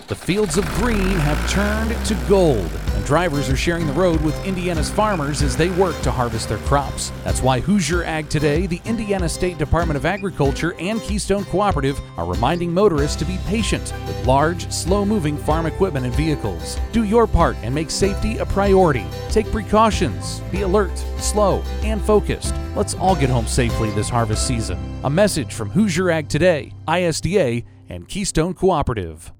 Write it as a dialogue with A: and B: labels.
A: The fields of green have turned to gold, and drivers are sharing the road with Indiana's farmers as they work to harvest their crops. That's why Hoosier Ag Today, the Indiana State Department of Agriculture, and Keystone Cooperative are reminding motorists to be patient with large, slow-moving farm equipment and vehicles. Do your part and make safety a priority. Take precautions. Be alert, slow, and focused. Let's all get home safely this harvest season. A message from Hoosier Ag Today, ISDA, and Keystone Cooperative.